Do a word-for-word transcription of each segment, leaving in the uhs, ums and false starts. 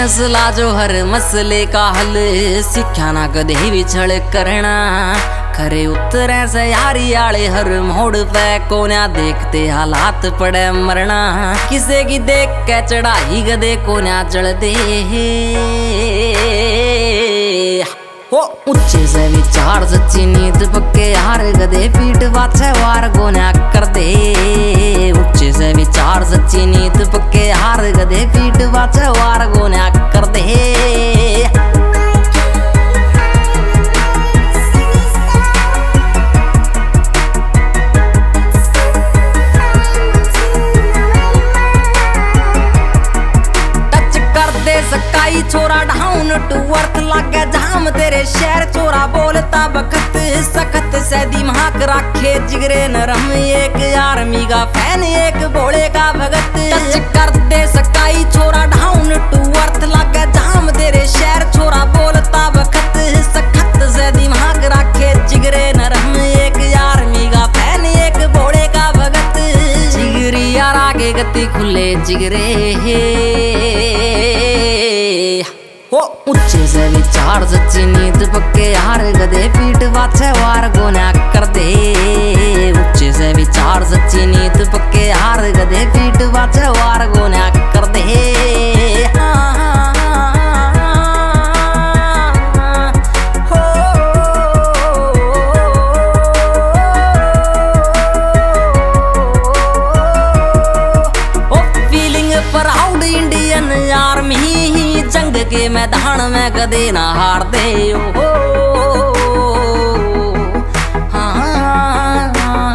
फैसला जो हर मसले का हल, सिक्ख्या ना कदे विछड़ करना। खरे उतरे से यारी आले हर मोड़ पे कोन्या देखते हालात पड़े मरना। किसे की देख के चढ़ाई गदे कोन्या चढ़ दे हो। ऊंचे से विचार सच्ची नीत पक्के हार गदे पीठ पाछे वार गोन्या कर दे। ऊंचे से विचार सच्ची नीत पक्के हार गदे पीठ पाछे वार गोन्या कर दे। सकाई छोरा डाउन टू अर्थ लागे जाम तेरे शहर चोरा बोलता बखत सखत से दिमाग रखे जिगरे नरम। एक आर्मी का फैन एक भोले का भगत। टच कर दे सकाई छोरा डाउन टू अर्थ लागे जाम तेरे शहर चोरा बोलता बखत सखत से दिमाग रखे जिगरे नरम। एक आर्मी का फैन एक भोले का भगत। जिगरी यार आगे गति खुले जिगरे हो। ऊंचे से विचार सच्ची नीत पक्के हार गदे पीठ पाछे वार गोन्या कर दे। ऊंचे से विचार सच्ची नीत पक्के हार गदे पीठ पाछे वार गोन्या कर दे। प्राउड इंडियन आर्मी जंग के मैदान में कदे ना हार दे हो। हाँ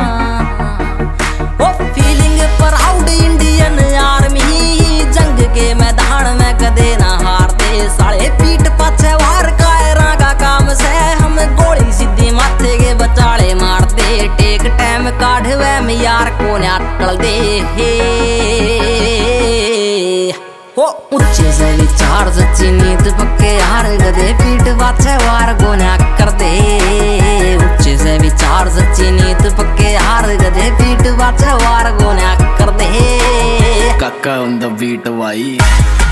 oh feeling proud Indian Army जंग के मैदान में कदे ना हार दे। साले पीठ पाछे वार कायरा का काम से हम गोली सीधी माथे के बचाले मार दे। टेक टाइम काढ़वे में यार को टल दे हो। ऊंचे से विचार सच्ची नीत पक्के हार गदे पीठ पाछे वार गोन्या कर दे। ऊंचे से विचार सच्ची नीत पक्के हार गदे पीठ पाछे वार गोन्या कर दे। काका ऑन द बीट भाई।